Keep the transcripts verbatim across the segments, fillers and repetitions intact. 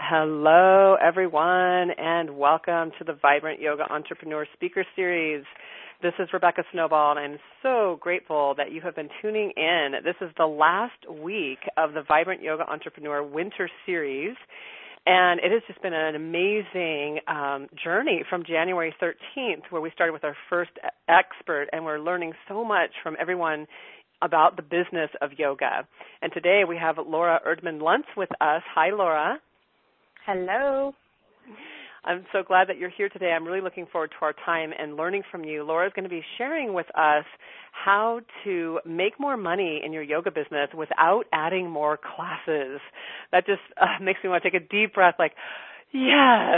Hello, everyone, and welcome to the Vibrant Yoga Entrepreneur Speaker Series. This is Rebecca Snowball, and I'm so grateful that you have been tuning in. This is the last week of the Vibrant Yoga Entrepreneur Winter Series, and it has just been an amazing um, journey from January thirteenth, where we started with our first expert, and we're learning so much from everyone about the business of yoga. And today we have Laura Erdman-Luntz with us. Hi, Laura. Hello. I'm so glad that you're here today. I'm really looking forward to our time and learning from you. Laura is going to be sharing with us how to make more money in your yoga business without adding more classes. That just uh, makes me want to take a deep breath like, yes.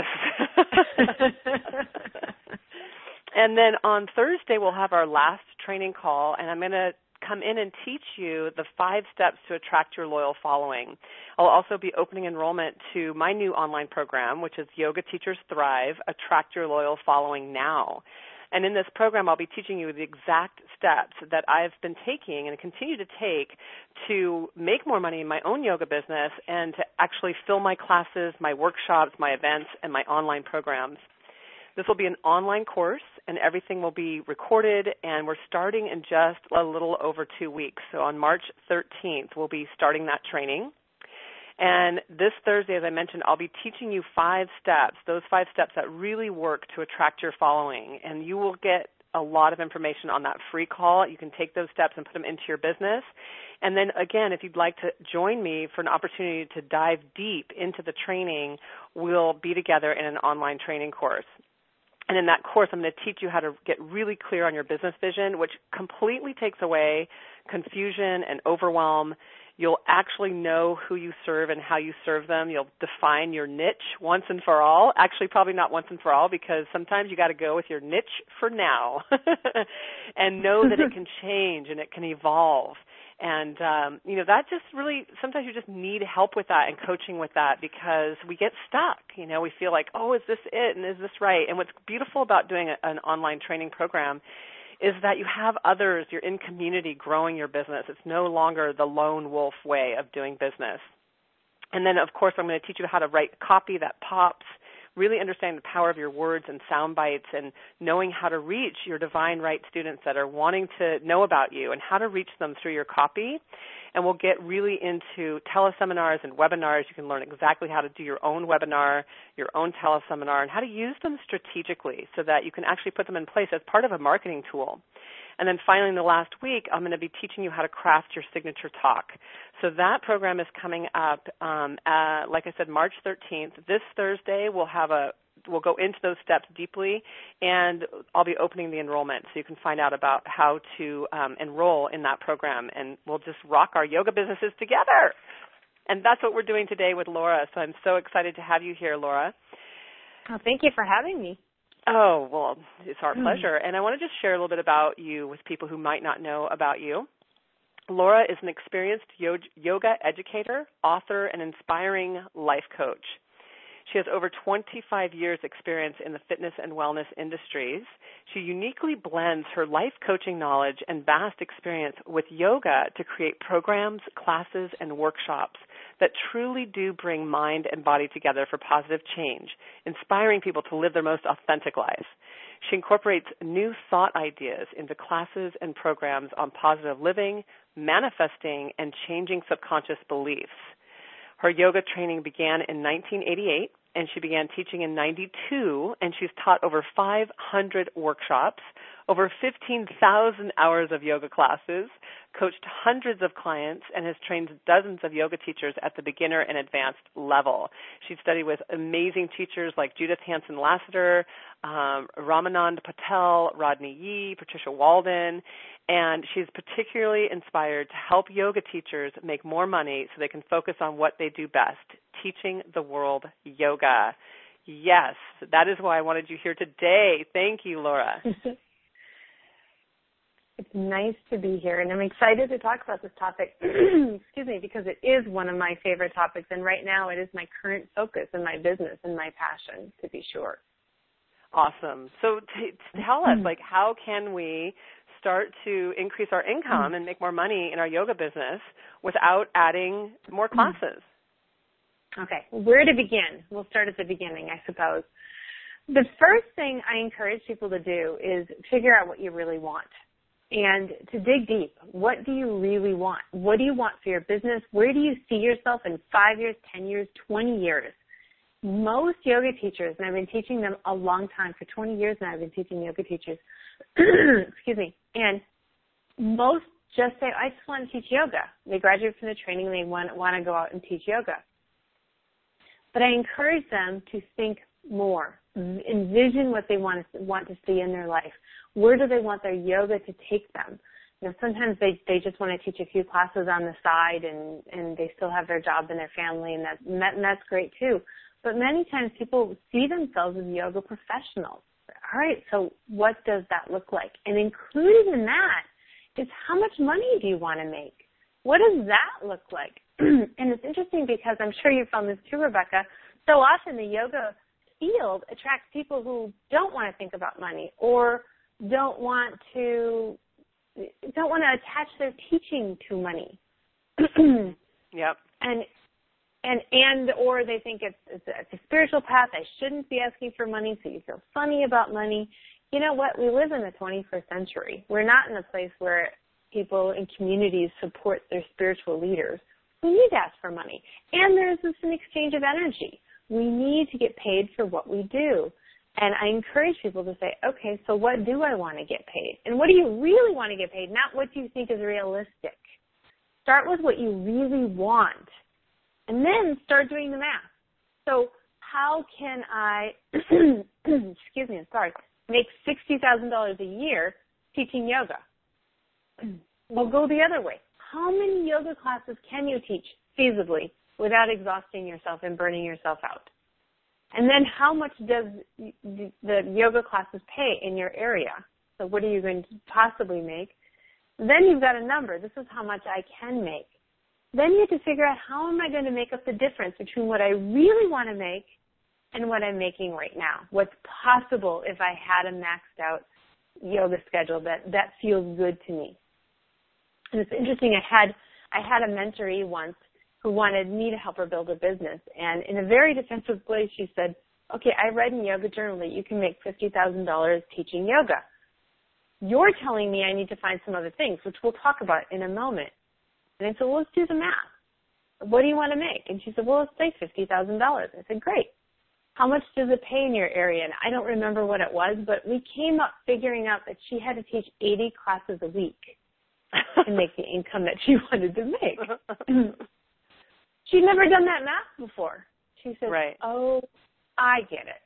And then on Thursday, we'll have our last training call, and I'm going to come in and teach you the five steps to attract your loyal following. I'll also be opening enrollment to my new online program, which is Yoga Teachers Thrive, Attract Your Loyal Following Now. And in this program, I'll be teaching you the exact steps that I've been taking and continue to take to make more money in my own yoga business and to actually fill my classes, my workshops, my events, and my online programs. This will be an online course, and everything will be recorded, and we're starting in just a little over two weeks. So on March thirteenth, we'll be starting that training. And this Thursday, as I mentioned, I'll be teaching you five steps, those five steps that really work to attract your following. And you will get a lot of information on that free call. You can take those steps and put them into your business. And then, again, if you'd like to join me for an opportunity to dive deep into the training, we'll be together in an online training course. And in that course, I'm going to teach you how to get really clear on your business vision, which completely takes away confusion and overwhelm. You'll actually know who you serve and how you serve them. You'll define your niche once and for all. Actually, probably not once and for all, because sometimes you got to go with your niche for now and know that it can change and it can evolve. And, um, you know, that just really, sometimes you just need help with that and coaching with that because we get stuck. You know, we feel like, oh, is this it and is this right? And what's beautiful about doing a, an online training program is that you have others, you're in community growing your business. It's no longer the lone wolf way of doing business. And then, of course, I'm going to teach you how to write copy that pops, really understanding the power of your words and sound bites and knowing how to reach your divine right students that are wanting to know about you and how to reach them through your copy. And we'll get really into teleseminars and webinars. You can learn exactly how to do your own webinar, your own teleseminar, and how to use them strategically so that you can actually put them in place as part of a marketing tool. And then finally, in the last week, I'm going to be teaching you how to craft your signature talk. So that program is coming up, um, uh, like I said, March thirteenth. This Thursday, we'll have a we'll go into those steps deeply, and I'll be opening the enrollment so you can find out about how to um, enroll in that program, and we'll just rock our yoga businesses together. And that's what we're doing today with Laura. So I'm so excited to have you here, Laura. Oh, thank you for having me. Oh, well, it's our pleasure. And I want to just share a little bit about you with people who might not know about you. Laura is an experienced yoga educator, author, and inspiring life coach. She has over twenty-five years experience in the fitness and wellness industries. She uniquely blends her life coaching knowledge and vast experience with yoga to create programs, classes, and workshops that truly do bring mind and body together for positive change, inspiring people to live their most authentic lives. She incorporates new thought ideas into classes and programs on positive living, manifesting, and changing subconscious beliefs. Her yoga training began in nineteen eighty-eight, and she began teaching in ninety-two, and she's taught over five hundred workshops, over fifteen thousand hours of yoga classes, coached hundreds of clients, and has trained dozens of yoga teachers at the beginner and advanced level. She's studied with amazing teachers like Judith Hanson-Lassiter, um, Ramanand Patel, Rodney Yee, Patricia Walden, and she's particularly inspired to help yoga teachers make more money so they can focus on what they do best, teaching the world yoga. Yes, that is why I wanted you here today. Thank you, Laura. It's nice to be here, and I'm excited to talk about this topic, excuse me, because it is one of my favorite topics, and right now it is my current focus in my business and my passion, to be sure. Awesome. So t- tell us, like, how can we start to increase our income and make more money in our yoga business without adding more classes? Okay, where to begin? We'll start at the beginning, I suppose. The first thing I encourage people to do is figure out what you really want and to dig deep. What do you really want? What do you want for your business? Where do you see yourself in five years, ten years, twenty years? Most yoga teachers, and I've been teaching them a long time, for twenty years now I've been teaching yoga teachers, excuse me, and most just say, I just want to teach yoga. They graduate from the training and they want, want to go out and teach yoga. But I encourage them to think more, envision what they want to, want to see in their life. Where do they want their yoga to take them? You know, sometimes they, they just want to teach a few classes on the side and, and they still have their job and their family, and, that, and, that, and that's great too. But many times people see themselves as yoga professionals. All right, so what does that look like? And included in that is how much money do you want to make? What does that look like? And it's interesting because I'm sure you found this too, Rebecca. So often the yoga field attracts people who don't want to think about money or don't want to don't want to attach their teaching to money. Yep. And and and or they think it's, it's a, it's a spiritual path. I shouldn't be asking for money, so you feel funny about money. You know what? We live in the twenty-first century. We're not in a place where people in communities support their spiritual leaders. We need to ask for money. And there's this an exchange of energy. We need to get paid for what we do. And I encourage people to say, okay, so what do I want to get paid? And what do you really want to get paid? Not what you think is realistic. Start with what you really want. And then start doing the math. So how can I, excuse me, I'm sorry, make sixty thousand dollars a year teaching yoga? Well, go the other way. How many yoga classes can you teach feasibly without exhausting yourself and burning yourself out? And then how much does the yoga classes pay in your area? So what are you going to possibly make? Then you've got a number. This is how much I can make. Then you have to figure out, how am I going to make up the difference between what I really want to make and what I'm making right now? What's possible if I had a maxed out yoga schedule that, that feels good to me? And it's interesting, I had I had a mentoree once who wanted me to help her build a business. And in a very defensive way, she said, okay, I read in Yoga Journal that you can make fifty thousand dollars teaching yoga. You're telling me I need to find some other things, which we'll talk about in a moment. And I said, well, let's do the math. What do you want to make? And she said, well, let's say fifty thousand dollars. I said, great. How much does it pay in your area? And I don't remember what it was, but we came up figuring out that she had to teach eighty classes a week to make the income that she wanted to make. She'd never done that math before. She said, right. oh, I get it.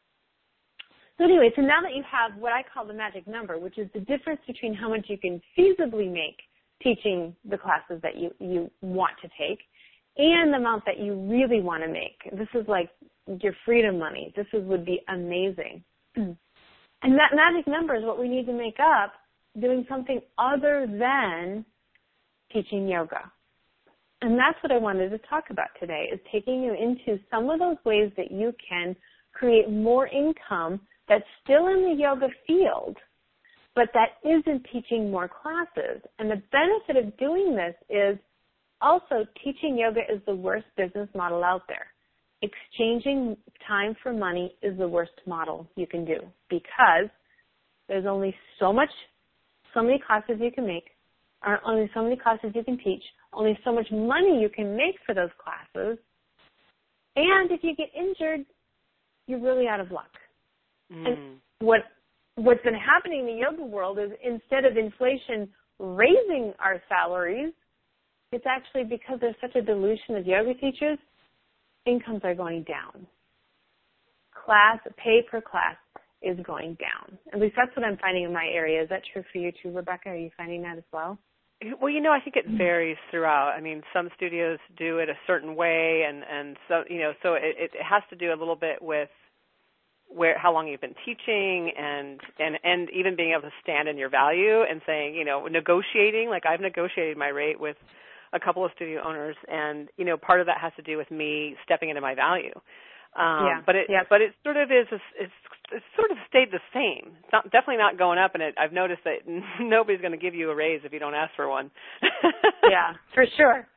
So anyway, so now that you have what I call the magic number, which is the difference between how much you can feasibly make teaching the classes that you, you want to take and the amount that you really want to make. This is like your freedom money. This is, would be amazing. And that magic number is what we need to make up doing something other than teaching yoga. And that's what I wanted to talk about today, is taking you into some of those ways that you can create more income that's still in the yoga field, but that isn't teaching more classes. And the benefit of doing this is also teaching yoga is the worst business model out there. Exchanging time for money is the worst model you can do because there's only so much, so many classes you can make, or only so many classes you can teach, only so much money you can make for those classes. And if you get injured, you're really out of luck. Mm. And what what's been happening in the yoga world is instead of inflation raising our salaries, it's actually because there's such a dilution of yoga teachers, incomes are going down. Class, pay per class is going down. At least that's what I'm finding in my area. Is that true for you too, Rebecca? Are you finding that as well? Well, you know, I think it varies throughout. I mean, some studios do it a certain way, and, and so, you know, so it, it has to do a little bit with where, how long you've been teaching and, and, and even being able to stand in your value and saying, you know, negotiating. Like I've negotiated my rate with a couple of studio owners, and, you know, part of that has to do with me stepping into my value. Um, yeah. But it, yep. but it sort of is, it's, it's sort of stayed the same. It's not, definitely not going up, and it, I've noticed that nobody's going to give you a raise if you don't ask for one. Yeah, for sure.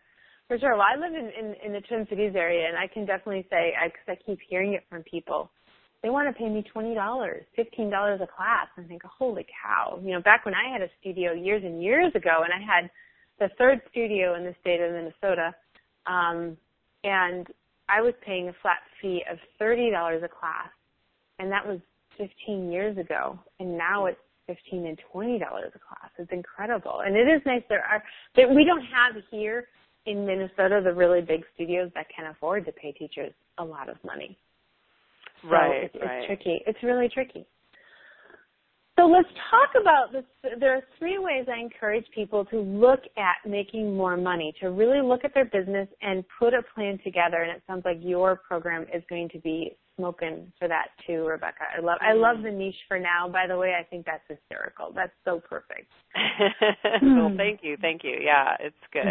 For sure. Well, I live in, in, in the Twin Cities area, and I can definitely say, because I, I keep hearing it from people, they want to pay me twenty dollars, fifteen dollars a class. And I think, holy cow. You know, back when I had a studio years and years ago, and I had the third studio in the state of Minnesota, um, and I was paying a flat fee of thirty dollars a class, and that was fifteen years ago, and now it's fifteen and twenty dollars a class. It's incredible. And it is nice. There are, that we don't have here in Minnesota the really big studios that can afford to pay teachers a lot of money. So right, it's, it's right. tricky. It's really tricky. So let's talk about this. There are three ways I encourage people to look at making more money, to really look at their business and put a plan together. And it sounds like your program is going to be smoking for that too, Rebecca. I love I love the niche for now. By the way, I think that's hysterical. That's so perfect. Well, thank you, thank you. Yeah, it's good.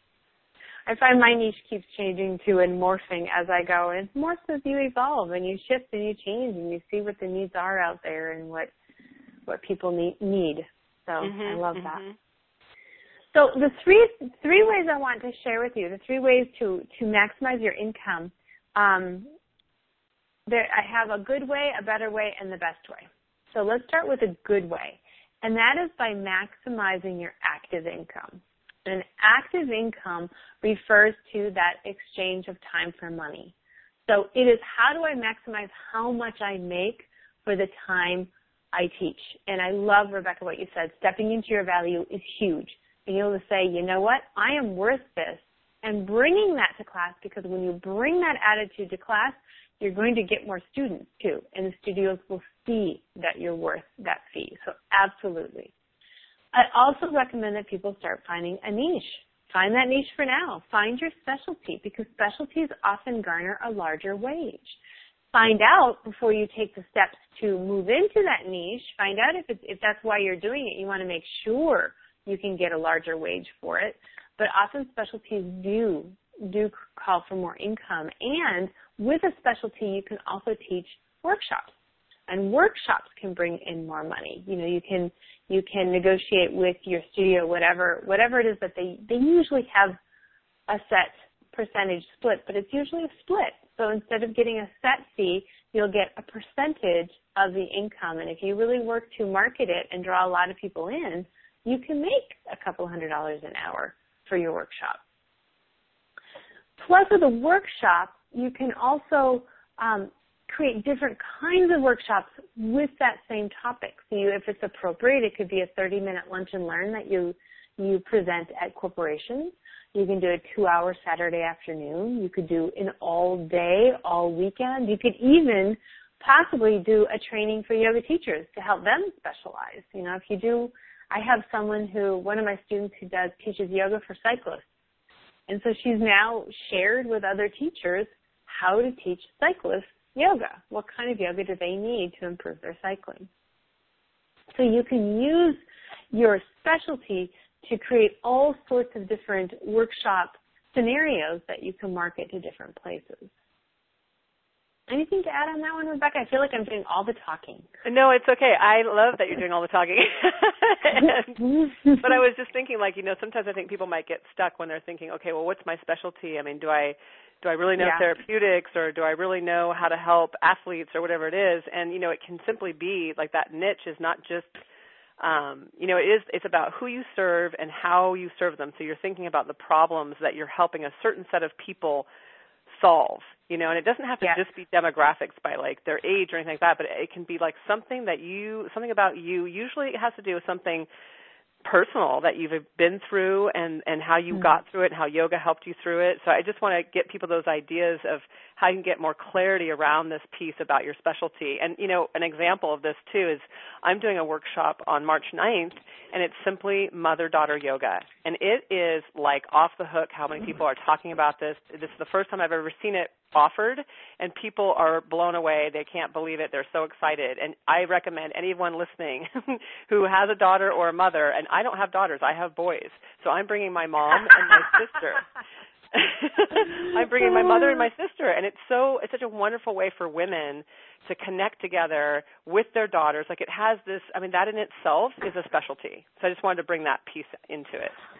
I find my niche keeps changing too and morphing as I go. And it's more so as you evolve and you shift and you change and you see what the needs are out there and what what people need. need. So mm-hmm, I love that. Mm-hmm. So the three three ways I want to share with you, the three ways to to maximize your income. Um, There, I have a good way, a better way, and the best way. So let's start with a good way, and that is by maximizing your active income. And active income refers to that exchange of time for money. So it is how do I maximize how much I make for the time I teach. And I love, Rebecca, what you said. Stepping into your value is huge. Being able to say, you know what, I am worth this, and bringing that to class, because when you bring that attitude to class, you're going to get more students too, and the studios will see that you're worth that fee. So absolutely. I also recommend that people start finding a niche. Find that niche for now. Find your specialty, because specialties often garner a larger wage. Find out before you take the steps to move into that niche. Find out if it's, if that's why you're doing it. You want to make sure you can get a larger wage for it. But often specialties do do call for more income. And with a specialty, you can also teach workshops. And workshops can bring in more money. You know, you can you can negotiate with your studio, whatever whatever it is that they, they usually have a set percentage split, but it's usually a split. So instead of getting a set fee, you'll get a percentage of the income. And if you really work to market it and draw a lot of people in, you can make a couple hundred dollars an hour for your workshop. Plus, with a workshop, you can also um, create different kinds of workshops with that same topic. So you, if it's appropriate, it could be a thirty-minute lunch and learn that you you present at corporations. You can do a two-hour Saturday afternoon. You could do an all-day, all-weekend. You could even possibly do a training for yoga teachers to help them specialize. You know, if you do, I have someone who, one of my students who does teaches yoga for cyclists. And so she's now shared with other teachers how to teach cyclists yoga. What kind of yoga do they need to improve their cycling? So you can use your specialty to create all sorts of different workshop scenarios that you can market to different places. Anything to add on that one, Rebecca? I feel like I'm doing all the talking. No, it's okay. I love that you're doing all the talking. and, but I was just thinking, like, you know, sometimes I think people might get stuck when they're thinking, okay, well, what's my specialty? I mean, do I do I really know yeah. therapeutics, or do I really know how to help athletes, or whatever it is? And, you know, it can simply be like that niche is not just, um, you know, it is, it's about who you serve and how you serve them. So you're thinking about the problems that you're helping a certain set of people solve, you know, and it doesn't have to yes. just be demographics by like their age or anything like that, but it can be like something that you, something about you. Usually it has to do with something personal that you've been through, and, and how you mm-hmm. got through it and how yoga helped you through it. So I just want to get people those ideas of how you can get more clarity around this piece about your specialty. And, you know, an example of this too is I'm doing a workshop on March ninth, and it's simply mother-daughter yoga. And it is like off the hook how many people are talking about this. This is the first time I've ever seen it offered, and people are blown away. They can't believe it. They're so excited. And I recommend anyone listening who has a daughter or a mother, and I don't have daughters, I have boys. So I'm bringing my mom and my sister. I'm bringing my mother and my sister, and it's so it's such a wonderful way for women to connect together with their daughters. Like, it has this, I mean, that in itself is a specialty. So I just wanted to bring that piece into it.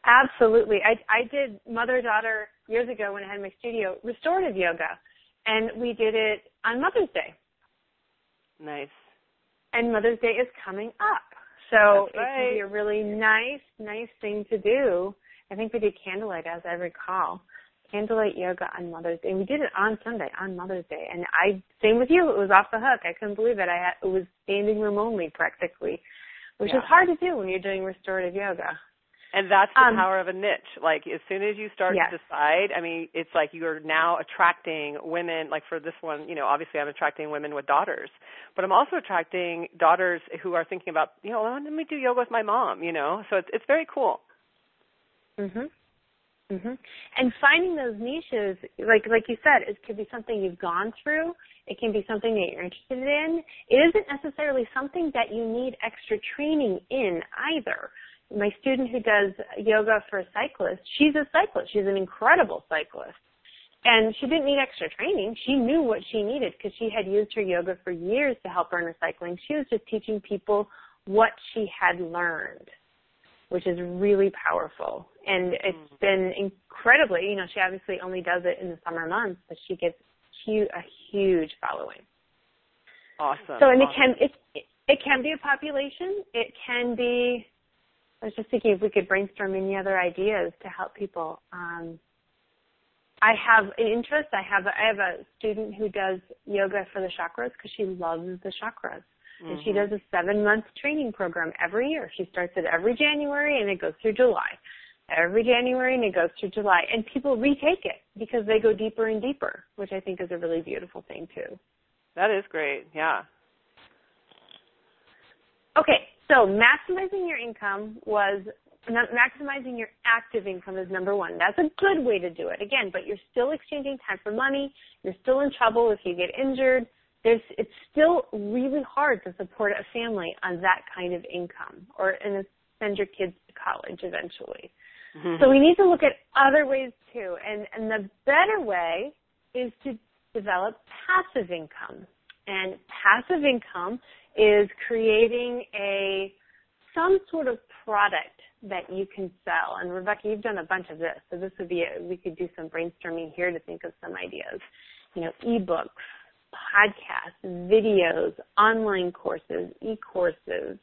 Absolutely. I, I did mother-daughter years ago when I had my studio, restorative yoga, and we did it on Mother's Day. Nice. And Mother's Day is coming up. So That's right. It can be a really nice, nice thing to do. I think we did candlelight, as I recall. Candlelight yoga on Mother's Day. We did it on Sunday, on Mother's Day. And I, same with you, it was off the hook. I couldn't believe it. I had, it was standing room only practically, which yeah. is hard to do when you're doing restorative yoga. And that's the um, power of a niche. Like, as soon as you start yes. to decide, I mean, it's like you're now attracting women, like for this one, you know, obviously I'm attracting women with daughters, but I'm also attracting daughters who are thinking about, you know, let me do yoga with my mom, you know, so it's it's very cool. Mhm. Mhm. And finding those niches, like like you said, it could be something you've gone through. It can be something that you're interested in. It isn't necessarily something that you need extra training in either. My student who does yoga for a cyclist, she's a cyclist. She's an incredible cyclist. And she didn't need extra training. She knew what she needed because she had used her yoga for years to help her in her cycling. She was just teaching people what she had learned, which is really powerful. And it's been incredibly, you know, she obviously only does it in the summer months, but she gets huge, a huge following. Awesome. So, and awesome. it can, it, it can be a population. It can be, I was just thinking if we could brainstorm any other ideas to help people. Um, I have an interest. I have a, I have a student who does yoga for the chakras because she loves the chakras. And she does a seven-month training program every year. She starts it every January, and it goes through July. Every January, and it goes through July. And people retake it because they go deeper and deeper, which I think is a really beautiful thing, too. That is great, yeah. Okay, so maximizing your income was, maximizing your active income is number one. That's a good way to do it. Again, but you're still exchanging time for money. You're still in trouble if you get injured. There's, it's still really hard to support a family on that kind of income or and send your kids to college eventually. Mm-hmm. So we need to look at other ways too. And, and the better way is to develop passive income. And passive income is creating a some sort of product that you can sell. And Rebecca, you've done a bunch of this. So this would be a, we could do some brainstorming here to think of some ideas. You know, ebooks, podcasts, videos, online courses, e-courses.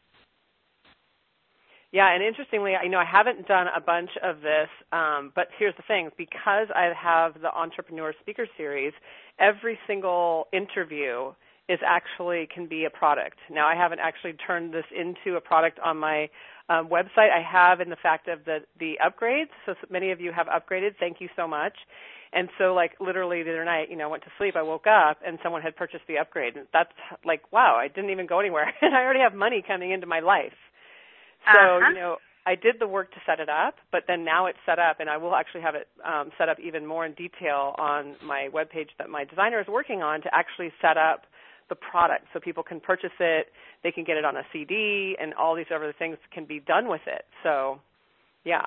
Yeah, and interestingly, I know I haven't done a bunch of this, um, but here's the thing. Because I have the Entrepreneur Speaker Series, every single interview is actually can be a product. Now, I haven't actually turned this into a product on my um, website. I have in the fact of the, the upgrades. So many of you have upgraded. Thank you so much. And so, like, literally the other night, you know, I went to sleep, I woke up, and someone had purchased the upgrade. And that's like, wow, I didn't even go anywhere. And I already have money coming into my life. So, uh-huh. you know, I did the work to set it up, but then now it's set up, and I will actually have it um, set up even more in detail on my webpage that my designer is working on to actually set up the product so people can purchase it, they can get it on a C D, and all these other things can be done with it. So, yeah.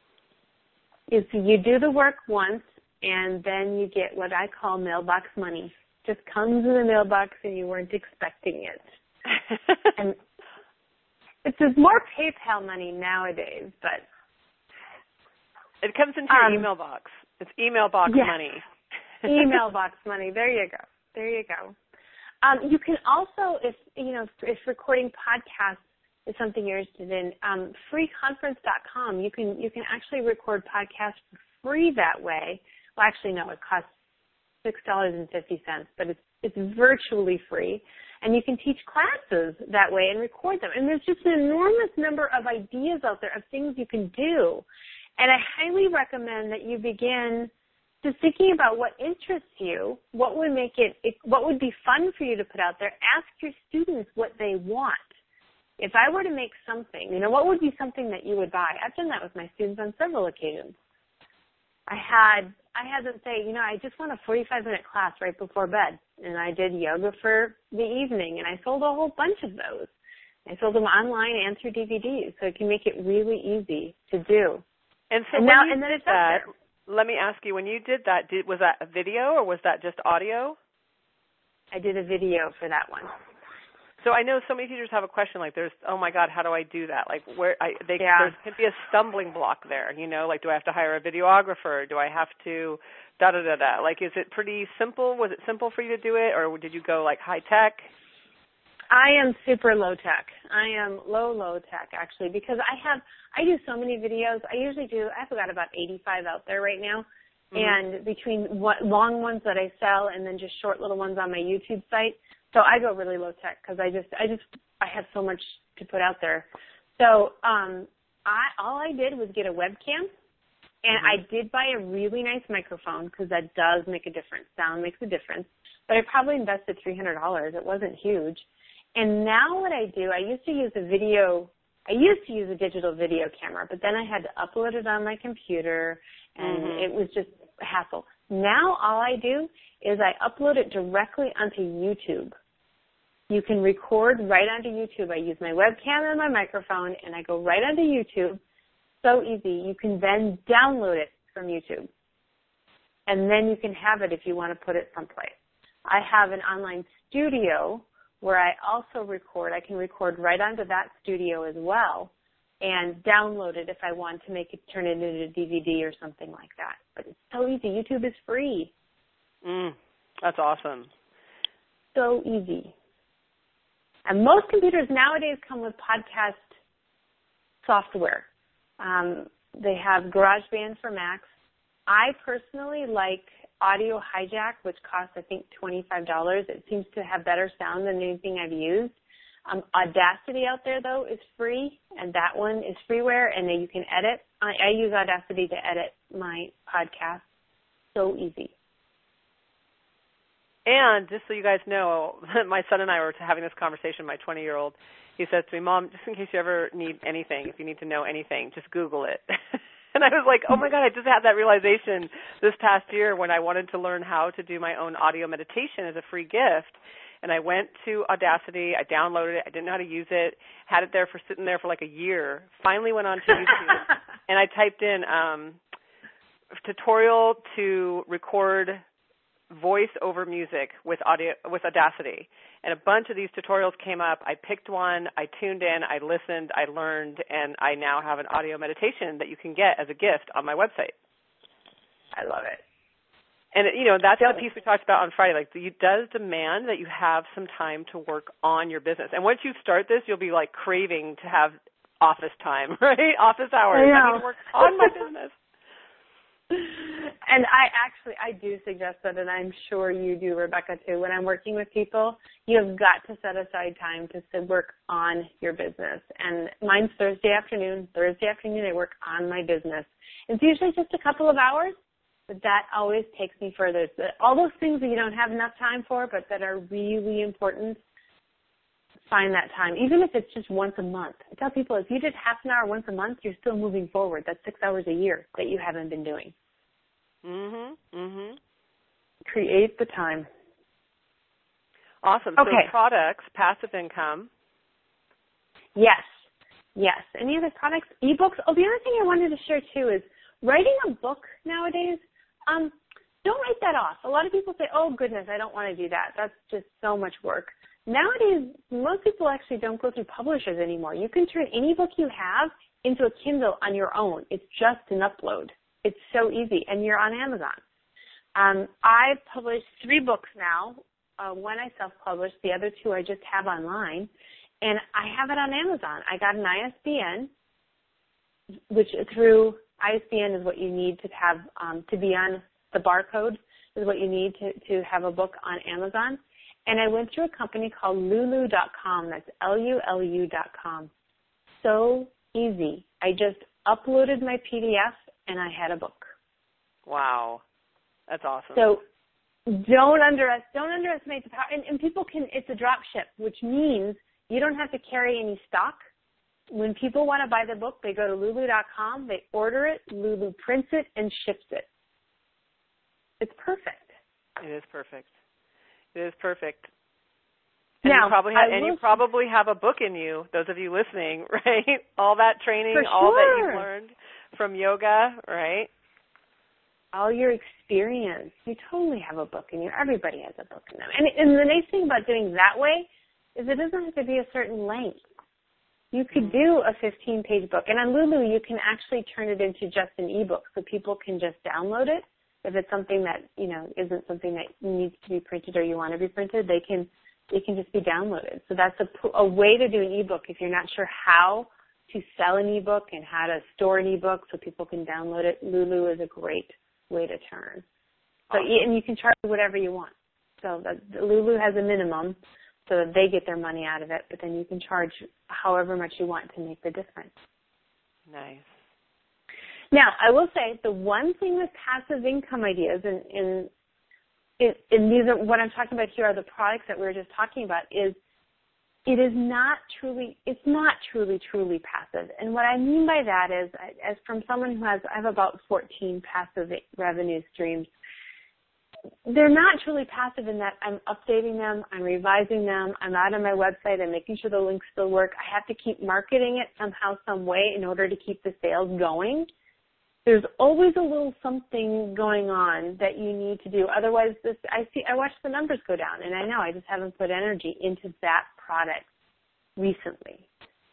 Is you do the work once, and then you get what I call mailbox money. Just comes in the mailbox and you weren't expecting it. And it's more PayPal money nowadays, but it comes into um, your email box. It's email box yes. money. Email box money. There you go. There you go. Um, you can also, if you know, if recording podcasts is something you're interested in, um, free conference dot com. You can you can actually record podcasts for free that way. Well, actually, no, it costs six dollars and fifty cents, but it's it's virtually free. And you can teach classes that way and record them. And there's just an enormous number of ideas out there of things you can do. And I highly recommend that you begin just thinking about what interests you, what would make it, it what would be fun for you to put out there. Ask your students what they want. If I were to make something, you know, what would be something that you would buy? I've done that with my students on several occasions. I had I had them say, you know, I just want a forty-five minute class right before bed. And I did yoga for the evening, and I sold a whole bunch of those. I sold them online and through D V Ds, so it can make it really easy to do. And so and when now, you and then did it's that, up there. Let me ask you, when you did that, did, was that a video or was that just audio? I did a video for that one. So I know so many teachers have a question like, "There's, oh my God, how do I do that?" Like, where I they Yeah. there can be a stumbling block there. You know, like, do I have to hire a videographer? Do I have to da da da da? Like, is it pretty simple? Was it simple for you to do it, or did you go like high tech? I am super low tech. I am low, low tech actually, because I have, I do so many videos. I usually do, I've got about eighty-five out there right now. Mm-hmm. And between what, long ones that I sell and then just short little ones on my YouTube site. So I go really low tech because I just, I just, I have so much to put out there. So, um, I, all I did was get a webcam, and mm-hmm. I did buy a really nice microphone because that does make a difference. Sound makes a difference. But I probably invested three hundred dollars. It wasn't huge. And now what I do, I used to use a video, I used to use a digital video camera, but then I had to upload it on my computer, and mm-hmm. it was just a hassle. Now all I do is I upload it directly onto YouTube. You can record right onto YouTube. I use my webcam and my microphone, and I go right onto YouTube. So easy. You can then download it from YouTube, and then you can have it if you want to put it someplace. I have an online studio where I also record. I can record right onto that studio as well and download it if I want to make it, turn it into a D V D or something like that. But it's so easy. YouTube is free. Mm, that's awesome. So easy. And most computers nowadays come with podcast software. Um, they have GarageBand for Macs. I personally like Audio Hijack, which costs, I think, twenty-five dollars. It seems to have better sound than anything I've used. Um, Audacity out there, though, is free, and that one is freeware, and then you can edit. I, I use Audacity to edit my podcast. So easy. And just so you guys know, my son and I were having this conversation, my twenty-year-old. He said to me, "Mom, just in case you ever need anything, if you need to know anything, just Google it." And I was like, oh, my God, I just had that realization this past year when I wanted to learn how to do my own audio meditation as a free gift. And I went to Audacity. I downloaded it. I didn't know how to use it. Had it there for sitting there for like a year. Finally went on to YouTube, and I typed in um, tutorial to record voice over music with audio with Audacity. And a bunch of these tutorials came up. I picked one, I tuned in, I listened, I learned, and I now have an audio meditation that you can get as a gift on my website. I love it. And, you know, that's the piece we talked about on Friday. Like, it does demand that you have some time to work on your business. And once you start this, you'll be, like, craving to have office time, right? Office hours. I know. I need to work on my business. And I actually, I do suggest that, and I'm sure you do, Rebecca, too. When I'm working with people, you've got to set aside time to sit, work on your business. And mine's Thursday afternoon. Thursday afternoon, I work on my business. It's usually just a couple of hours, but that always takes me further. So all those things that you don't have enough time for, but that are really important, find that time, even if it's just once a month. I tell people, if you did half an hour once a month, you're still moving forward. That's six hours a year that you haven't been doing. Mhm. Mhm. Create the time. Awesome. Okay. So products, passive income. Yes. Yes. Any other products? Ebooks. Oh, the other thing I wanted to share too is writing a book nowadays. Um, don't write that off. A lot of people say, "Oh goodness, I don't want to do that. That's just so much work." Nowadays, most people actually don't go through publishers anymore. You can turn any book you have into a Kindle on your own. It's just an upload. It's so easy, and you're on Amazon. Um, I've published three books now. Uh, one I self-published. The other two I just have online, and I have it on Amazon. I got an I S B N, which through I S B N is what you need to have um, to be on the barcode is what you need to, to have a book on Amazon. And I went through a company called Lulu dot com. That's L U L U dot com. So easy. I just uploaded my P D F, and I had a book. Wow. That's awesome. So don't, underest- don't underestimate the power. And, and people can, it's a drop ship, which means you don't have to carry any stock. When people want to buy the book, they go to Lulu dot com, they order it, Lulu prints it, and ships it. It's perfect. It is perfect. It is perfect. And now, you probably have, and will, you probably have a book in you, those of you listening, right? All that training, for all sure. that you've learned from yoga, right? All your experience. You totally have a book in you. Everybody has a book in them. And, and the nice thing about doing that way, is it doesn't have to be a certain length. You could do a fifteen-page book. And on Lulu, you can actually turn it into just an ebook so people can just download it. If it's something that, you know, isn't something that needs to be printed or you want to be printed, they can it can just be downloaded. So that's a, a way to do an ebook if you're not sure how to sell an ebook and how to store an ebook so people can download it. Lulu is a great way to turn. So, and you can charge whatever you want. So the, the Lulu has a minimum so that they get their money out of it, but then you can charge however much you want to make the difference. Nice. Now, I will say the one thing with passive income ideas, and, and, it, and these are what I'm talking about here are the products that we were just talking about, is it is not truly, it's not truly, truly passive. And what I mean by that is, as from someone who has, I have about fourteen passive revenue streams, they're not truly passive in that I'm updating them, I'm revising them, I'm out on my website, I'm making sure the links still work. I have to keep marketing it somehow, some way in order to keep the sales going. There's always a little something going on that you need to do. Otherwise, this I see I watch the numbers go down, and I know I just haven't put energy into that product recently.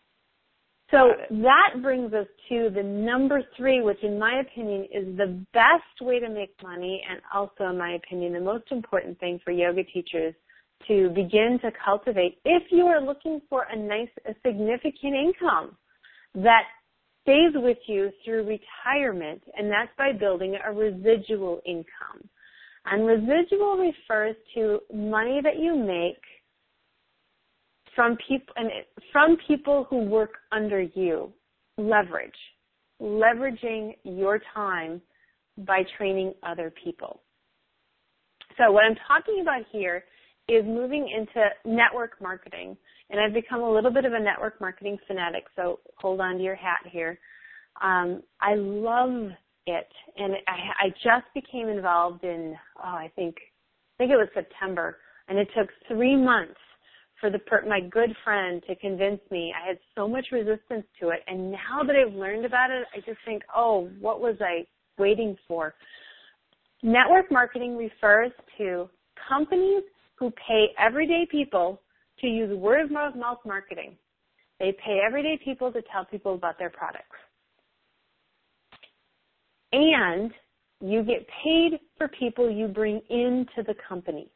So that brings us to the number three, which in my opinion is the best way to make money and also, in my opinion, the most important thing for yoga teachers to begin to cultivate if you are looking for a nice, a significant income that stays with you through retirement, and that's by building a residual income. And residual refers to money that you make from people and from people who work under you. Leverage, leveraging your time by training other people. So what I'm talking about here is moving into network marketing, and I've become a little bit of a network marketing fanatic. So hold on to your hat here. Um, I love it, and I, I just became involved in oh, I think I think it was September, and it took three months for the per- my good friend to convince me. I had so much resistance to it, and now that I've learned about it, I just think, oh, what was I waiting for? Network marketing refers to companies who pay everyday people to use word-of-mouth marketing. They pay everyday people to tell people about their products. And you get paid for people you bring into the company.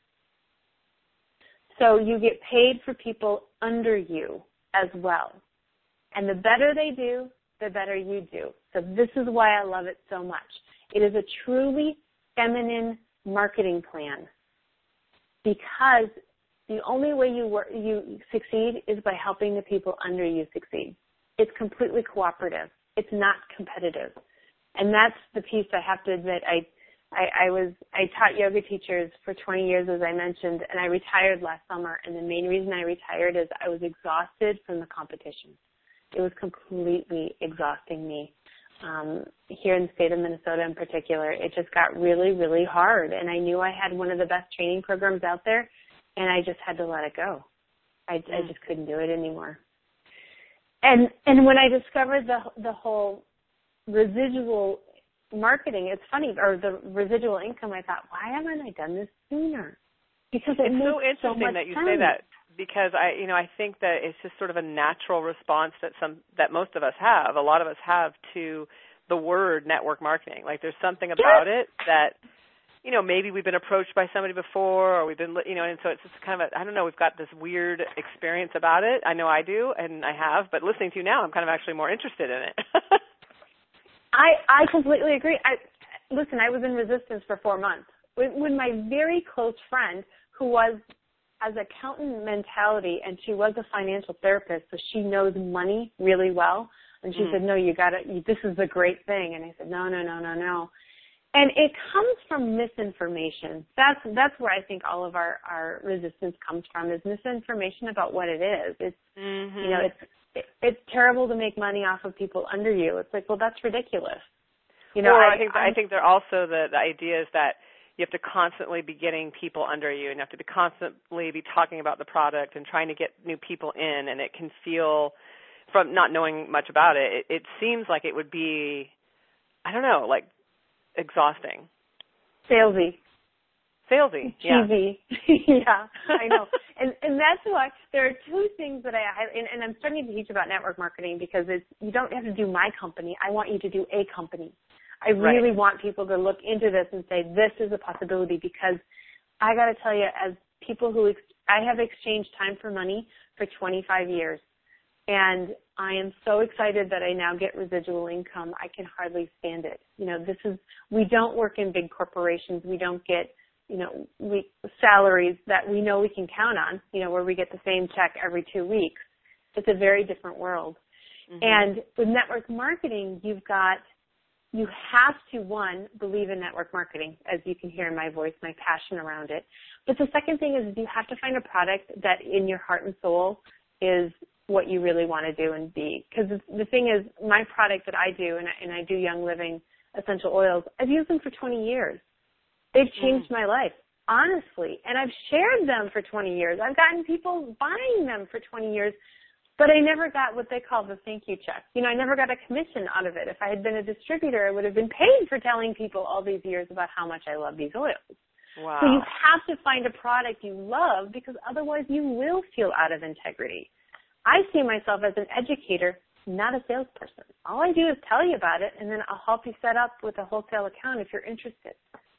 So you get paid for people under you as well. And the better they do, the better you do. So this is why I love it so much. It is a truly feminine marketing plan because the only way you work, you succeed is by helping the people under you succeed. It's completely cooperative. It's not competitive. And that's the piece I have to admit. I I, I was I taught yoga teachers for twenty years, as I mentioned, and I retired last summer. And the main reason I retired is I was exhausted from the competition. It was completely exhausting me. Um, here in the state of Minnesota in particular, it just got really, really hard. And I knew I had one of the best training programs out there, and I just had to let it go. I, mm. I just couldn't do it anymore. And and when I discovered the the whole residual marketing, it's funny, or the residual income, I thought, why haven't I done this sooner? Because it it's makes so interesting so much that you sense. say that, because I, you know, I think that it's just sort of a natural response that some that most of us have. A lot of us have to the word network marketing. Like there's something about it that, you know, maybe we've been approached by somebody before, or we've been, you know, and so it's just kind of a, I don't know, we've got this weird experience about it. I know I do, and I have, but listening to you now, I'm kind of actually more interested in it. I, I completely agree. I, listen, I was in resistance for four months. When, when my very close friend, who was as accountant mentality, and she was a financial therapist, so she knows money really well, and she mm. said, no, you got to, this is a great thing. And I said, no, no, no, no, no. And it comes from misinformation. That's that's where I think all of our, our resistance comes from, is misinformation about what it is. It's, mm-hmm. you know, it's, it, it's terrible to make money off of people under you. It's like, well, that's ridiculous. You know, or I, I think I think there also the, the idea is that you have to constantly be getting people under you, and you have to be constantly be talking about the product and trying to get new people in, and it can feel, from not knowing much about it, it, it seems like it would be, I don't know, like exhausting. Salesy. Salesy, yeah. Cheesy. Yeah, I know. and and that's why there are two things that I and, and I'm starting to teach about network marketing because it's you don't have to do my company. I want you to do a company. I really right. want people to look into this and say this is a possibility because I got to tell you, as people who ex- I have exchanged time for money for twenty-five years, and I am so excited that I now get residual income. I can hardly stand it. You know, this is we don't work in big corporations. We don't get you know, we, salaries that we know we can count on, you know, where we get the same check every two weeks. It's a very different world. Mm-hmm. And with network marketing, you've got, you have to, one, believe in network marketing, as you can hear in my voice, my passion around it. But the second thing is you have to find a product that in your heart and soul is what you really want to do and be. Because the thing is, my product that I do, and I, and I do Young Living essential oils, I've used them for twenty years. They've changed mm. my life, honestly. And I've shared them for twenty years. I've gotten people buying them for twenty years, but I never got what they call the thank you check. You know, I never got a commission out of it. If I had been a distributor, I would have been paid for telling people all these years about how much I love these oils. Wow. So you have to find a product you love because otherwise you will feel out of integrity. I see myself as an educator, not a salesperson. All I do is tell you about it, and then I'll help you set up with a wholesale account if you're interested.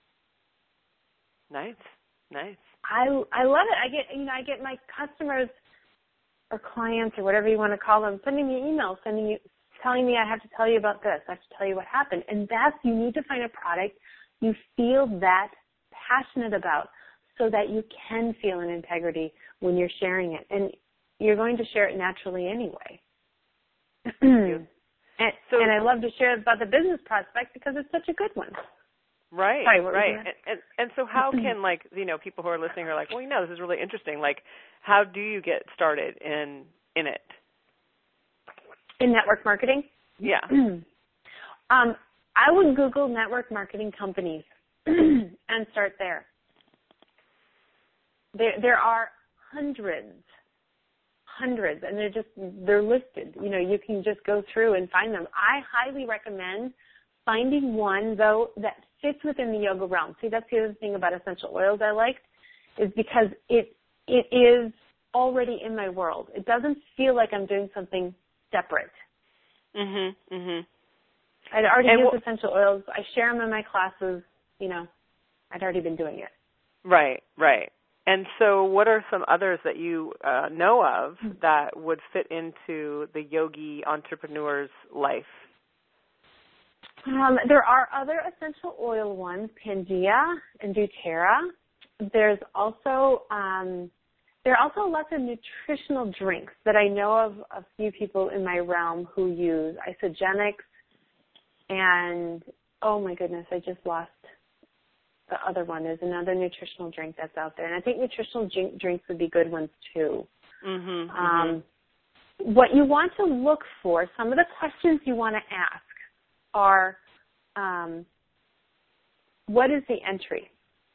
Nice, nice. I I love it. I get you know I get my customers or clients or whatever you want to call them sending me emails, sending you telling me I have to tell you about this. I have to tell you what happened. And that's you need to find a product you feel that passionate about, so that you can feel an integrity when you're sharing it, and you're going to share it naturally anyway. and, so, and I love to share about the business prospect because it's such a good one. Right, Sorry, right. And, and and so how can, like, you know, people who are listening are like, well, you know, this is really interesting. Like, how do you get started in in it? In network marketing? Yeah. um, I would Google network marketing companies and start there. There there are hundreds, hundreds, and they're just, they're listed. You know, you can just go through and find them. I highly recommend finding one, though, that fits within the yoga realm. See, that's the other thing about essential oils I liked, is because it it is already in my world. It doesn't feel like I'm doing something separate. Mhm, mhm. I'd already and used wh- essential oils. I share them in my classes. You know, I'd already been doing it. Right, right. And so what are some others that you uh, know of that would fit into the yogi entrepreneur's life? Um, there are other essential oil ones, Pangea and doTERRA. There's also um, there are also lots of nutritional drinks that I know of a few people in my realm who use Isogenics, and oh my goodness, I just lost the other one. There's another nutritional drink that's out there, and I think nutritional drink, drinks would be good ones too. Mm-hmm, um, mm-hmm. What you want to look for, some of the questions you want to ask are, um, what is the entry?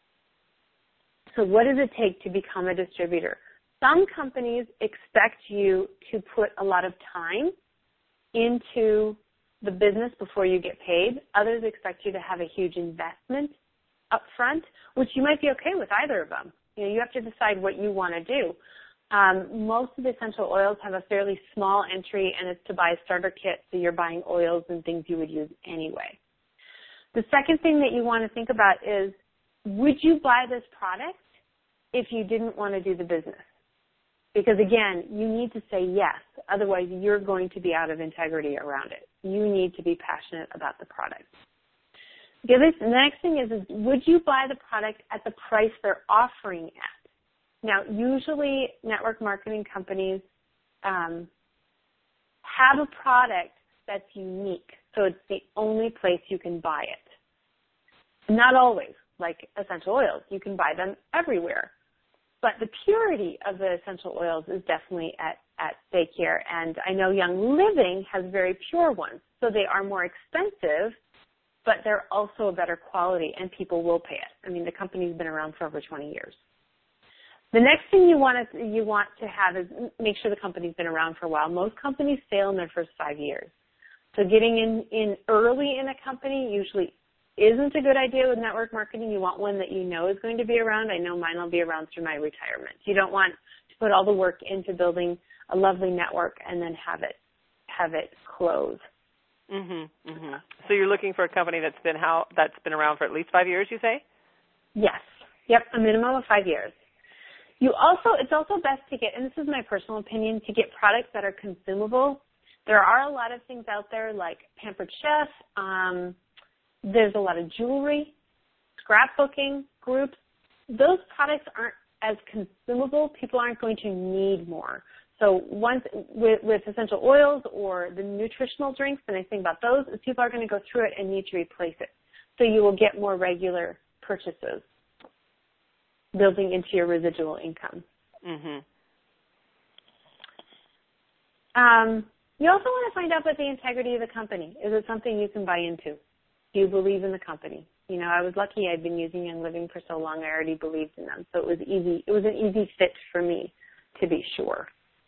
So what does it take to become a distributor? Some companies expect you to put a lot of time into the business before you get paid. Others expect you to have a huge investment up front, which you might be okay with either of them. You know, you have to decide what you want to do. Um, most of the essential oils have a fairly small entry, and it's to buy a starter kit, so you're buying oils and things you would use anyway. The second thing that you want to think about is, would you buy this product if you didn't want to do the business? Because, again, you need to say yes. Otherwise, you're going to be out of integrity around it. You need to be passionate about the product. The, other, the next thing is, is, would you buy the product at the price they're offering at? Now, usually network marketing companies um, have a product that's unique, so it's the only place you can buy it. Not always, like essential oils. You can buy them everywhere. But the purity of the essential oils is definitely at, at stake here. And I know Young Living has very pure ones, so they are more expensive, but they're also a better quality, and people will pay it. I mean, the company's been around for over twenty years. The next thing you want to, you want to have is make sure the company's been around for a while. Most companies fail in their first five years. So getting in, in early in a company usually isn't a good idea with network marketing. You want one that you know is going to be around. I know mine will be around through my retirement. You don't want to put all the work into building a lovely network and then have it have it close. Mhm. Mhm. So you're looking for a company that's been how that's been around for at least five years, you say? Yes. Yep, a minimum of five years. You also, it's also best to get, and this is my personal opinion, to get products that are consumable. There are a lot of things out there like Pampered Chef. Um, there's a lot of jewelry, scrapbooking groups. Those products aren't as consumable. People aren't going to need more. So once with, with essential oils or the nutritional drinks, the nice thing about those is people are going to go through it and need to replace it. So you will get more regular purchases, building into your residual income. Mhm. Um, you also want to find out about the integrity of the company. Is it something you can buy into? Do you believe in the company? You know, I was lucky I'd been using Young Living for so long. I already believed in them, so it was easy. It was an easy fit for me to be sure.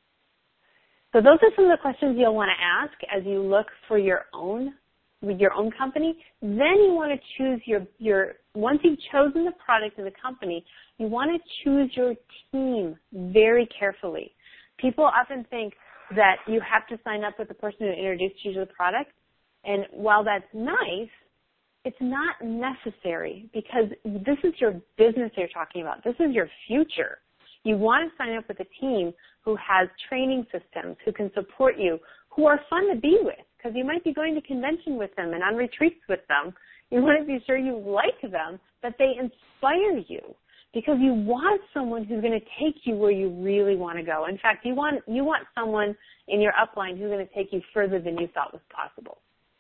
So those are some of the questions you'll want to ask as you look for your own, with your own company. Then you want to choose your, your, once you've chosen the product and the company, you want to choose your team very carefully. People often think that you have to sign up with the person who introduced you to the product. And while that's nice, it's not necessary because this is your business you're talking about. This is your future. You want to sign up with a team who has training systems, who can support you, who are fun to be with, because you might be going to convention with them and on retreats with them. You want to be sure you like them, that they inspire you, because you want someone who's going to take you where you really want to go. In fact, you want you want someone in your upline who's going to take you further than you thought was possible.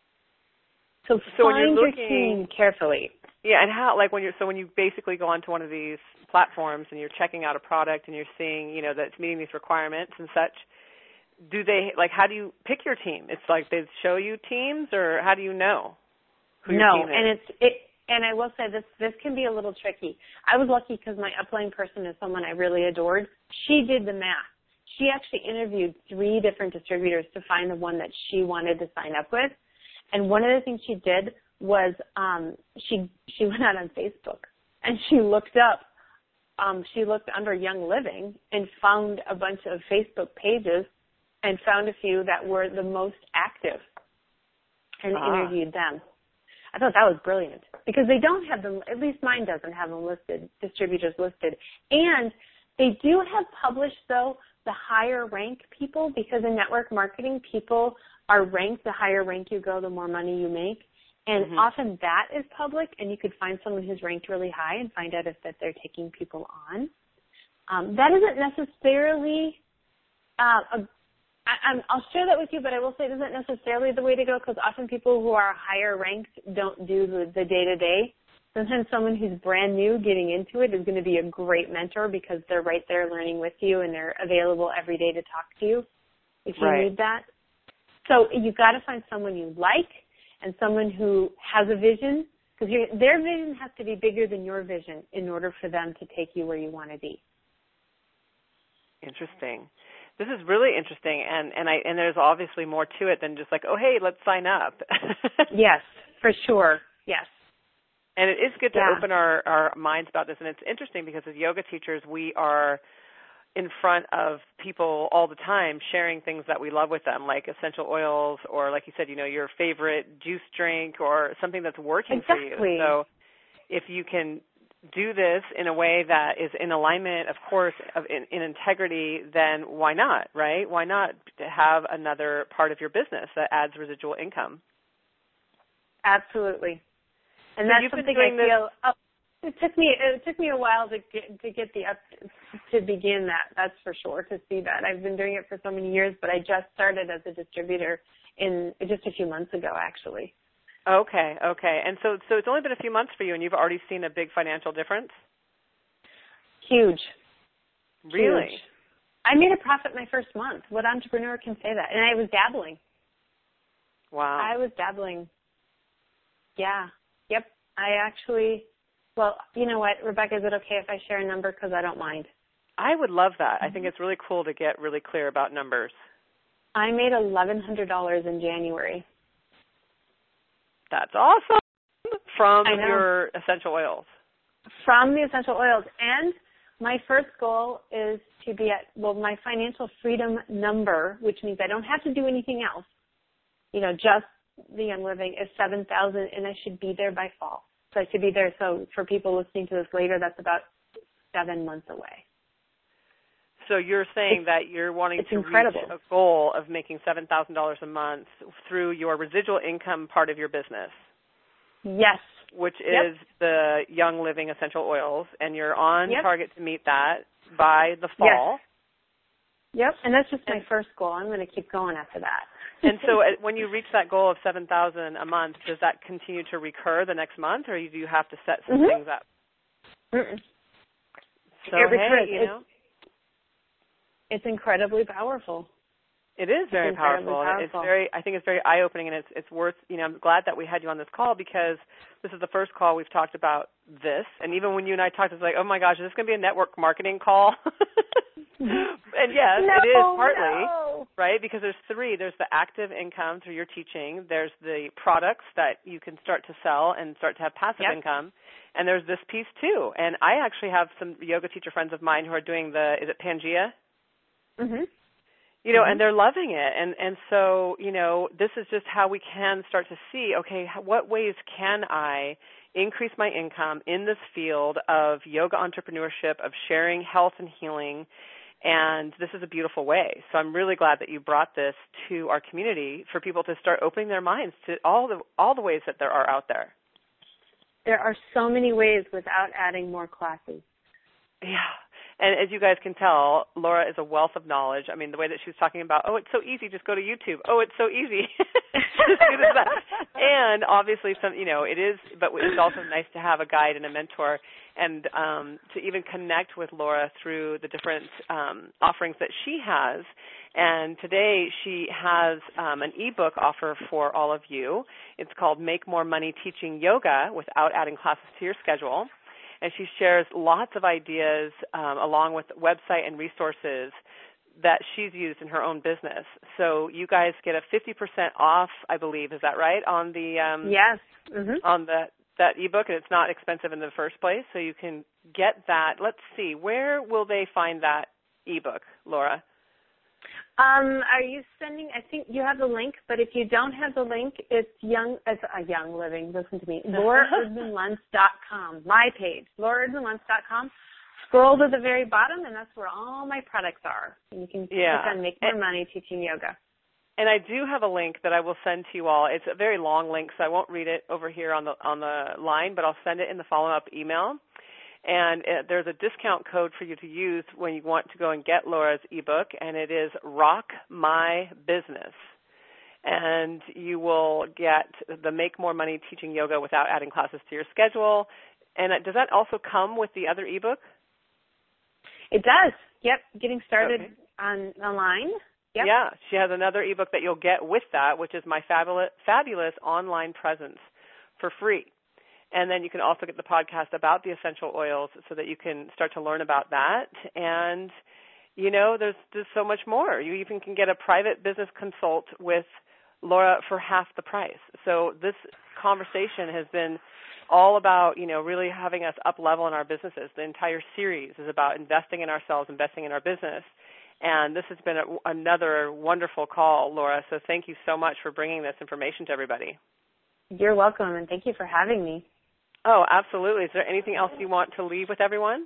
So, so find when you're your looking, team carefully. Yeah, and how, like when you're, so when you basically go onto one of these platforms and you're checking out a product and you're seeing, you know, that it's meeting these requirements and such, do they, like, how do you pick your team? It's like they show you teams, or how do you know who your no, team is? and it's, it, and I will say this, this can be a little tricky. I was lucky because my upline person is someone I really adored. She did the math. She actually interviewed three different distributors to find the one that she wanted to sign up with. And one of the things she did was um, she she went out on Facebook and she looked up, um, she looked under Young Living and found a bunch of Facebook pages and found a few that were the most active and ah. interviewed them. I thought that was brilliant because they don't have them, at least mine doesn't have them listed, distributors listed. And they do have published, though, the higher rank people, because in network marketing, people are ranked. The higher rank you go, the more money you make. And mm-hmm. often that is public, and you could find someone who's ranked really high and find out if that they're taking people on. Um, that isn't necessarily uh, a I, I'm, I'll share that with you, but I will say it isn't necessarily the way to go, because often people who are higher ranked don't do the, the day-to-day. Sometimes someone who's brand new getting into it is going to be a great mentor because they're right there learning with you and they're available every day to talk to you if you right. need that. So you've got to find someone you like and someone who has a vision, because their vision has to be bigger than your vision in order for them to take you where you want to be. Interesting. This is really interesting, and, and I and there's obviously more to it than just like, oh, hey, let's sign up. Yes, for sure. Yes. And it is good to yeah. open our, our minds about this, and it's interesting because as yoga teachers, we are in front of people all the time sharing things that we love with them, like essential oils or, like you said, you know, your favorite juice drink or something that's working exactly. for you. So if you can do this in a way that is in alignment, of course, of in, in integrity, then why not, right? Why not have another part of your business that adds residual income? Absolutely. And so that's you've something been doing I feel this. up, it took me it took me a while to get to get the up to begin that, that's for sure, to see that. I've been doing it for so many years, but I just started as a distributor in just a few months ago, actually. Okay, okay. And so so it's only been a few months for you, and you've already seen a big financial difference? Huge. Really? Huge. I made a profit my first month. What entrepreneur can say that? And I was dabbling. Wow. I was dabbling. Yeah. Yep. I actually, well, you know what, Rebecca, is it okay if I share a number? Because I don't mind. I would love that. Mm-hmm. I think it's really cool to get really clear about numbers. I made eleven hundred dollars in January. That's awesome From your essential oils. From the essential oils. And my first goal is to be at, well, my financial freedom number, which means I don't have to do anything else, you know, just the Young Living, is seven thousand, and I should be there by fall. So I should be there. So for people listening to this later, that's about seven months away. So you're saying it's, that you're wanting to incredible. reach a goal of making seven thousand dollars a month through your residual income part of your business. Yes. Which yep. is the Young Living essential oils, and you're on yep. target to meet that by the fall. Yes. Yep, and that's just my and, first goal. I'm going to keep going after that. And so when you reach that goal of seven thousand dollars a month, does that continue to recur the next month, or do you have to set some mm-hmm. things up? Mm-mm. So, it hey, you know. It's, it's incredibly powerful. It is very it's powerful. powerful. It's very, I think it's very eye-opening, and it's it's worth, you know, I'm glad that we had you on this call, because this is the first call we've talked about this. And even when you and I talked, it's like, oh my gosh, is this going to be a network marketing call? And yes, no, it is partly, no. right? Because there's three. There's the active income through your teaching. There's the products that you can start to sell and start to have passive yep. income. And there's this piece too. And I actually have some yoga teacher friends of mine who are doing the, is it Pangea? Mm-hmm. You know, mm-hmm. and they're loving it. And, and so, you know, this is just how we can start to see, okay, what ways can I increase my income in this field of yoga entrepreneurship, of sharing health and healing, and this is a beautiful way. So I'm really glad that you brought this to our community for people to start opening their minds to all the all the ways that there are out there. There are so many ways without adding more classes. Yeah. And as you guys can tell, Laura is a wealth of knowledge. I mean, the way that she was talking about, oh, it's so easy, just go to YouTube. Oh, it's so easy, just do this, that. And obviously, some, you know, it is, but it's also nice to have a guide and a mentor, and um, to even connect with Laura through the different um, offerings that she has. And today she has um, an ebook offer for all of you. It's called Make More Money Teaching Yoga Without Adding Classes to Your Schedule. And she shares lots of ideas um, along with website and resources that she's used in her own business. So you guys get a fifty percent off, I believe, is that right, on the um, yes, mm-hmm. on the that ebook, and it's not expensive in the first place, so you can get that. Let's see, where will they find that ebook, Laura? Um, are you sending, I think you have the link, but if you don't have the link, it's Young, it's a Young Living, listen to me, Laura Erdman Luntz dot com, my page, Laura Erdman Luntz dot com. Scroll to the very bottom, and that's where all my products are. And you can yeah. click on Make More Money Teaching Yoga. And I do have a link that I will send to you all. It's a very long link, so I won't read it over here on the on the line, but I'll send it in the follow-up email. And uh, there's a discount code for you to use when you want to go and get Laura's ebook, and it is Rock My Business. And you will get the Make More Money Teaching Yoga Without Adding Classes to Your Schedule. And uh, does that also come with the other ebook? It does. Yep, getting started okay. on online. Yep. Yeah, she has another ebook that you'll get with that, which is My Fabulous, Fabulous Online Presence for free. And then you can also get the podcast about the essential oils so that you can start to learn about that. And, you know, there's there's so much more. You even can get a private business consult with Laura for half the price. So this conversation has been all about, you know, really having us up level in our businesses. The entire series is about investing in ourselves, investing in our business. And this has been a, another wonderful call, Laura. So thank you so much for bringing this information to everybody. You're welcome, and thank you for having me. Oh, absolutely. Is there anything else you want to leave with everyone?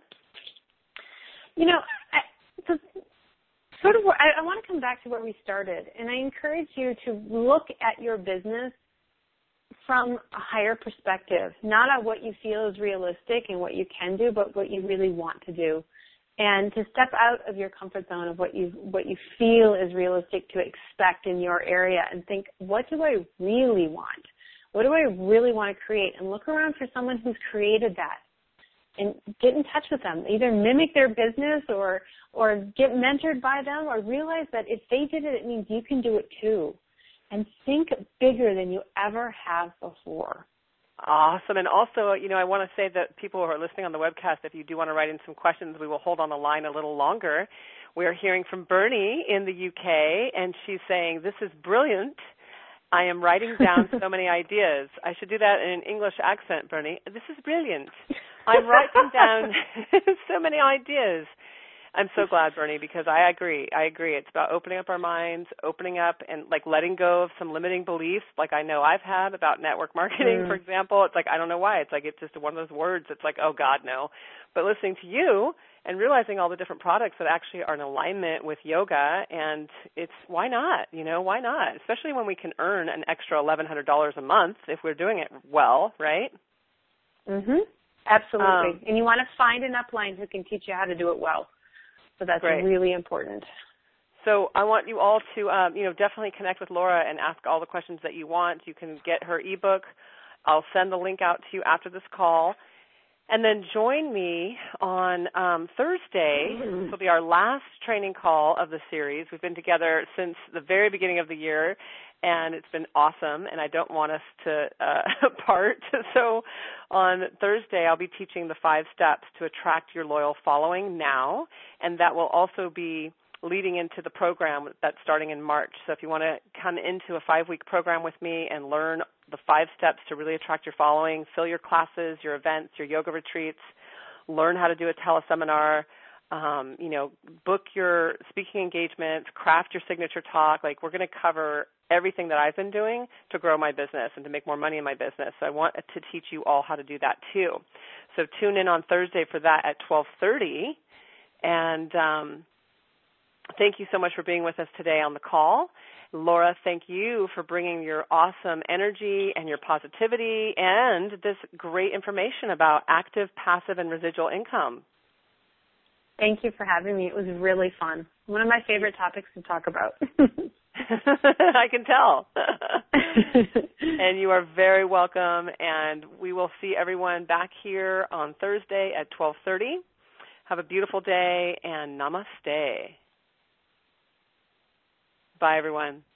You know, I, the, sort of, I, I want to come back to where we started, and I encourage you to look at your business from a higher perspective, not at what you feel is realistic and what you can do, but what you really want to do, and to step out of your comfort zone of what you what you feel is realistic to expect in your area, and think, what do I really want? What do I really want to create? And look around for someone who's created that and get in touch with them. Either mimic their business or or get mentored by them, or realize that if they did it, it means you can do it too. And think bigger than you ever have before. Awesome. And also, you know, I want to say that people who are listening on the webcast, if you do want to write in some questions, we will hold on the line a little longer. We are hearing from Bernie in the U K, and she's saying, this is brilliant. I am writing down so many ideas. I should do that in an English accent, Bernie. This is brilliant. I'm writing down so many ideas. I'm so glad, Bernie, because I agree. I agree. It's about opening up our minds, opening up and, like, letting go of some limiting beliefs, like I know I've had about network marketing, mm. for example. It's like, I don't know why. It's like it's just one of those words. It's like, oh, God, no. But listening to you and realizing all the different products that actually are in alignment with yoga, and it's, why not? You know, why not? Especially when we can earn an extra eleven hundred dollars a month if we're doing it well, right? Mm-hmm. Absolutely. Um, and you want to find an upline who can teach you how to do it well. So that's great. Really important. So I want you all to, um, you know, definitely connect with Laura and ask all the questions that you want. You can get her ebook. I'll send the link out to you after this call. And then join me on um, Thursday. Mm-hmm. This will be our last training call of the series. We've been together since the very beginning of the year, and it's been awesome, and I don't want us to uh, part. So on Thursday, I'll be teaching the five steps to attract your loyal following now, and that will also be leading into the program that's starting in March. So if you want to come into a five-week program with me and learn the five steps to really attract your following, fill your classes, your events, your yoga retreats, learn how to do a teleseminar, um, you know, book your speaking engagements, craft your signature talk. Like, we're going to cover everything that I've been doing to grow my business and to make more money in my business. So I want to teach you all how to do that too. So tune in on Thursday for that at twelve thirty. And um, thank you so much for being with us today on the call. Laura, thank you for bringing your awesome energy and your positivity and this great information about active, passive, and residual income. Thank you for having me. It was really fun. One of my favorite topics to talk about. I can tell. And you are very welcome, and we will see everyone back here on Thursday at twelve thirty. Have a beautiful day, and namaste. Bye, everyone.